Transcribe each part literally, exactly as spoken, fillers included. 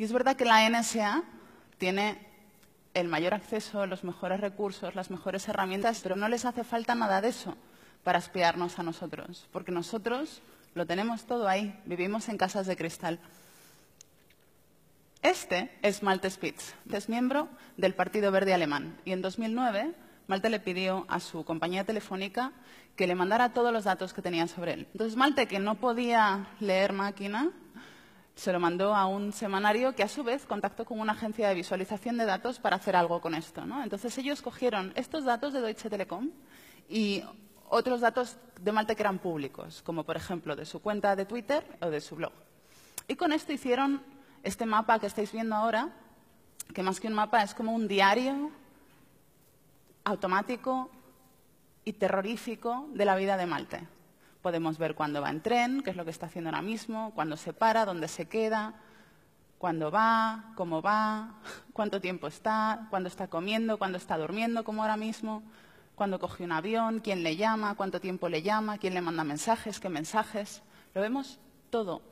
Y es verdad que la N S A tiene el mayor acceso, los mejores recursos, las mejores herramientas, pero no les hace falta nada de eso para espiarnos a nosotros, porque nosotros lo tenemos todo ahí, vivimos en casas de cristal. Este es Malte Spitz, es miembro del Partido Verde alemán, y en dos mil nueve Malte le pidió a su compañía telefónica que le mandara todos los datos que tenían sobre él. Entonces Malte, que no podía leer máquina, se lo mandó a un semanario que a su vez contactó con una agencia de visualización de datos para hacer algo con esto, ¿no? Entonces ellos cogieron estos datos de Deutsche Telekom y otros datos de Malte que eran públicos, como por ejemplo de su cuenta de Twitter o de su blog. Y con esto hicieron este mapa que estáis viendo ahora, que más que un mapa es como un diario automático y terrorífico de la vida de Malte. Podemos ver cuándo va en tren, qué es lo que está haciendo ahora mismo, cuándo se para, dónde se queda, cuándo va, cómo va, cuánto tiempo está, cuándo está comiendo, cuándo está durmiendo, como ahora mismo, cuándo coge un avión, quién le llama, cuánto tiempo le llama, quién le manda mensajes, qué mensajes. Lo vemos todo.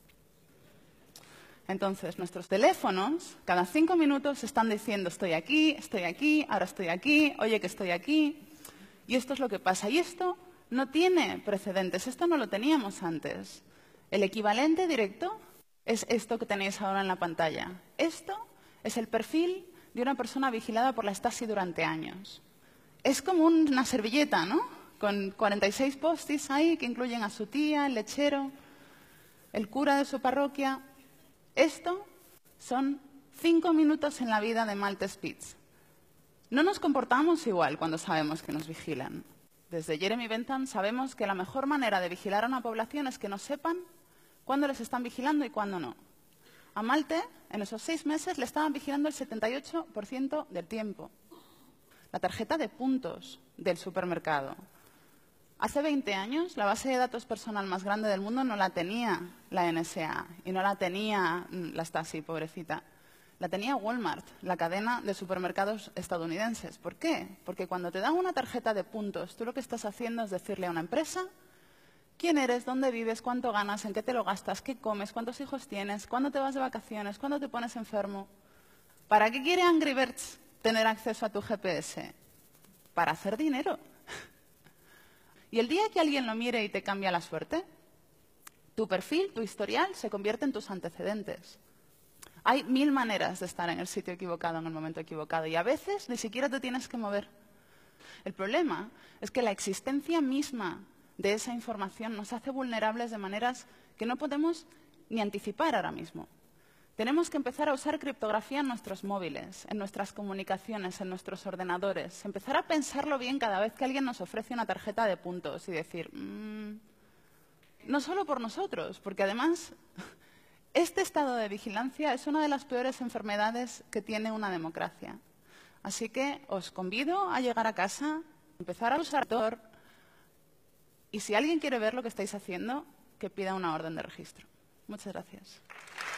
Entonces, nuestros teléfonos, cada cinco minutos están diciendo estoy aquí, estoy aquí, ahora estoy aquí, oye que estoy aquí. Y esto es lo que pasa. Y esto no tiene precedentes, esto no lo teníamos antes. El equivalente directo es esto que tenéis ahora en la pantalla. Esto es el perfil de una persona vigilada por la Stasi durante años. Es como una servilleta, ¿no? Con cuarenta y seis post-its ahí que incluyen a su tía, el lechero, el cura de su parroquia. Esto son cinco minutos en la vida de Malte Spitz. No nos comportamos igual cuando sabemos que nos vigilan. Desde Jeremy Bentham sabemos que la mejor manera de vigilar a una población es que no sepan cuándo les están vigilando y cuándo no. A Malte, en esos seis meses, le estaban vigilando el setenta y ocho por ciento del tiempo. La tarjeta de puntos del supermercado. Hace veinte años, la base de datos personal más grande del mundo no la tenía la N S A y no la tenía la Stasi, pobrecita. La tenía Walmart, la cadena de supermercados estadounidenses. ¿Por qué? Porque cuando te dan una tarjeta de puntos, tú lo que estás haciendo es decirle a una empresa quién eres, dónde vives, cuánto ganas, en qué te lo gastas, qué comes, cuántos hijos tienes, cuándo te vas de vacaciones, cuándo te pones enfermo. ¿Para qué quiere Angry Birds tener acceso a tu G P S? Para hacer dinero. Y el día que alguien lo mire y te cambia la suerte, tu perfil, tu historial, se convierte en tus antecedentes. Hay mil maneras de estar en el sitio equivocado en el momento equivocado y a veces ni siquiera te tienes que mover. El problema es que la existencia misma de esa información nos hace vulnerables de maneras que no podemos ni anticipar ahora mismo. Tenemos que empezar a usar criptografía en nuestros móviles, en nuestras comunicaciones, en nuestros ordenadores. Empezar a pensarlo bien cada vez que alguien nos ofrece una tarjeta de puntos y decir, mmm, no solo por nosotros, porque además este estado de vigilancia es una de las peores enfermedades que tiene una democracia. Así que os convido a llegar a casa, empezar a usar Tor y si alguien quiere ver lo que estáis haciendo, que pida una orden de registro. Muchas gracias.